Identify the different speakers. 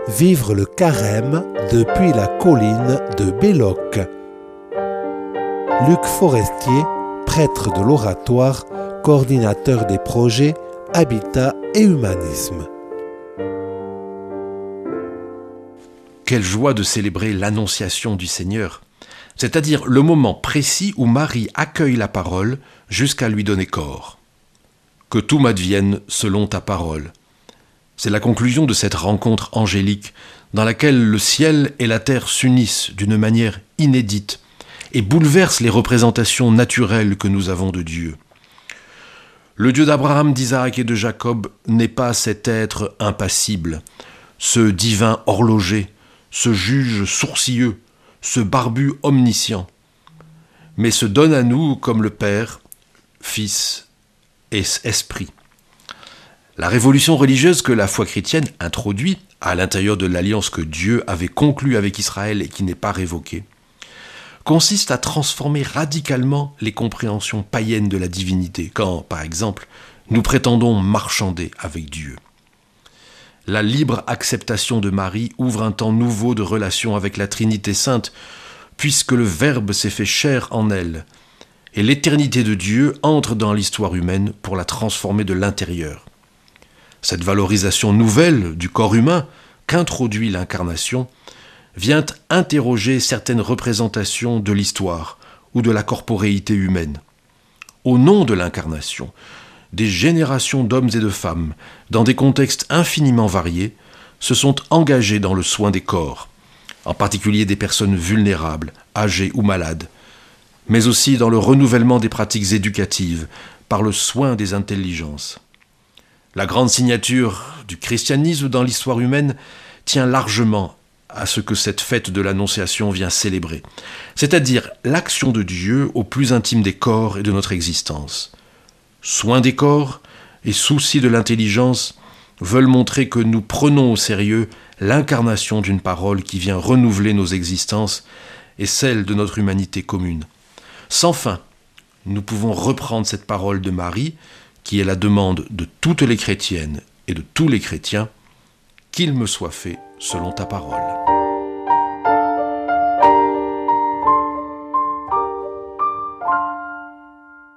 Speaker 1: Vivre le carême depuis la colline de Belloc. Luc Forestier, prêtre de l'Oratoire, coordinateur des projets Habitat et Humanisme.
Speaker 2: Quelle joie de célébrer l'Annonciation du Seigneur, c'est-à-dire le moment précis où Marie accueille la parole jusqu'à lui donner corps. Que tout m'advienne selon ta parole. C'est la conclusion de cette rencontre angélique dans laquelle le ciel et la terre s'unissent d'une manière inédite et bouleversent les représentations naturelles que nous avons de Dieu. Le Dieu d'Abraham, d'Isaac et de Jacob n'est pas cet être impassible, ce divin horloger, ce juge sourcilleux, ce barbu omniscient, mais se donne à nous comme le Père, Fils et Esprit. La révolution religieuse que la foi chrétienne introduit à l'intérieur de l'alliance que Dieu avait conclue avec Israël et qui n'est pas révoquée, consiste à transformer radicalement les compréhensions païennes de la divinité, quand, par exemple, nous prétendons marchander avec Dieu. La libre acceptation de Marie ouvre un temps nouveau de relation avec la Trinité sainte, puisque le Verbe s'est fait chair en elle, et l'éternité de Dieu entre dans l'histoire humaine pour la transformer de l'intérieur. Cette valorisation nouvelle du corps humain qu'introduit l'incarnation vient interroger certaines représentations de l'histoire ou de la corporéité humaine. Au nom de l'incarnation, des générations d'hommes et de femmes, dans des contextes infiniment variés, se sont engagés dans le soin des corps, en particulier des personnes vulnérables, âgées ou malades, mais aussi dans le renouvellement des pratiques éducatives, par le soin des intelligences. La grande signature du christianisme dans l'histoire humaine tient largement à ce que cette fête de l'Annonciation vient célébrer, c'est-à-dire l'action de Dieu au plus intime des corps et de notre existence. Soin des corps et souci de l'intelligence veulent montrer que nous prenons au sérieux l'incarnation d'une parole qui vient renouveler nos existences et celle de notre humanité commune. Sans fin, nous pouvons reprendre cette parole de Marie, qui est la demande de toutes les chrétiennes et de tous les chrétiens, qu'il me soit fait selon ta parole.